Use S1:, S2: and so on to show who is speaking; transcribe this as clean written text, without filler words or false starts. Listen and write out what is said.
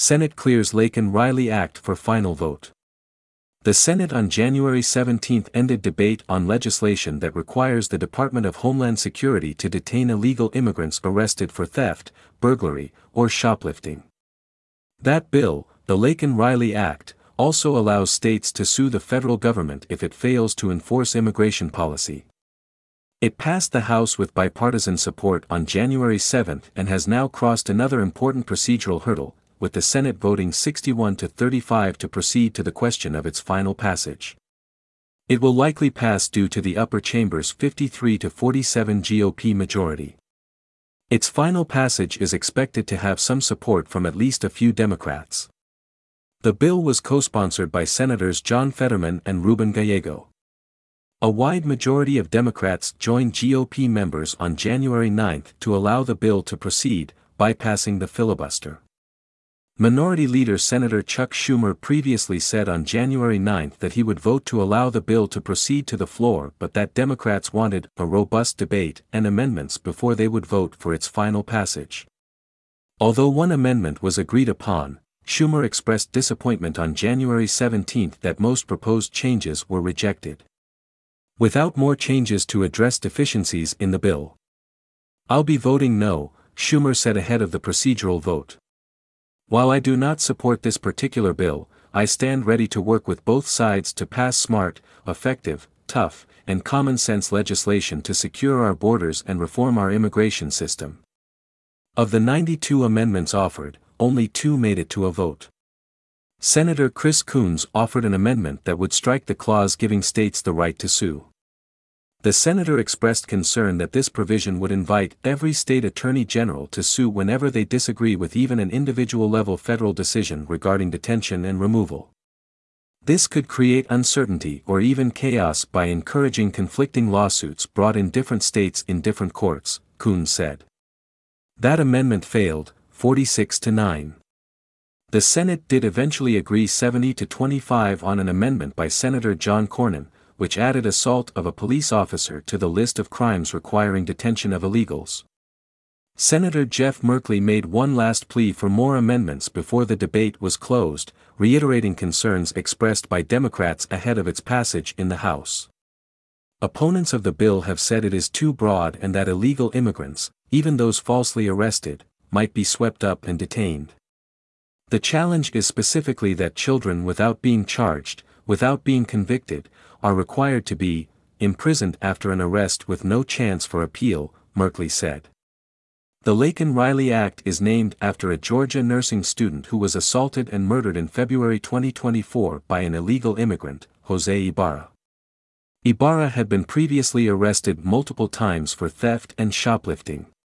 S1: Senate clears Laken Riley Act for final vote. The Senate on January 17 ended debate on legislation that requires the Department of Homeland Security to detain illegal immigrants arrested for theft, burglary, or shoplifting. That bill, the Laken Riley Act, also allows states to sue the federal government if it fails to enforce immigration policy. It passed the House with bipartisan support on January 7 and has now crossed another important procedural hurdle, with the Senate voting 61-35 to proceed to the question of its final passage. It will likely pass due to the upper chamber's 53-47 GOP majority. Its final passage is expected to have some support from at least a few Democrats. The bill was co-sponsored by Senators John Fetterman and Ruben Gallego. A wide majority of Democrats joined GOP members on January 9 to allow the bill to proceed, bypassing the filibuster. Minority Leader Senator Chuck Schumer previously said on January 9 that he would vote to allow the bill to proceed to the floor, but that Democrats wanted a robust debate and amendments before they would vote for its final passage. Although one amendment was agreed upon, Schumer expressed disappointment on January 17 that most proposed changes were rejected. Without more changes to address deficiencies in the bill, I'll be voting no, Schumer said ahead of the procedural vote. While I do not support this particular bill, I stand ready to work with both sides to pass smart, effective, tough, and common-sense legislation to secure our borders and reform our immigration system. Of the 92 amendments offered, only 2 made it to a vote. Senator Chris Coons offered an amendment that would strike the clause giving states the right to sue. The senator expressed concern that this provision would invite every state attorney general to sue whenever they disagree with even an individual-level federal decision regarding detention and removal. This could create uncertainty or even chaos by encouraging conflicting lawsuits brought in different states in different courts, Coons said. That amendment failed, 46-9. The Senate did eventually agree 70-25 on an amendment by Senator John Cornyn, which added assault of a police officer to the list of crimes requiring detention of illegals. Senator Jeff Merkley made one last plea for more amendments before the debate was closed, reiterating concerns expressed by Democrats ahead of its passage in the House. Opponents of the bill have said it is too broad and that illegal immigrants, even those falsely arrested, might be swept up and detained. The challenge is specifically that children without being charged, without being convicted, are required to be imprisoned after an arrest with no chance for appeal, Merkley said. The Laken Riley Act is named after a Georgia nursing student who was assaulted and murdered in February 2024 by an illegal immigrant, Jose Ibarra. Ibarra had been previously arrested multiple times for theft and shoplifting.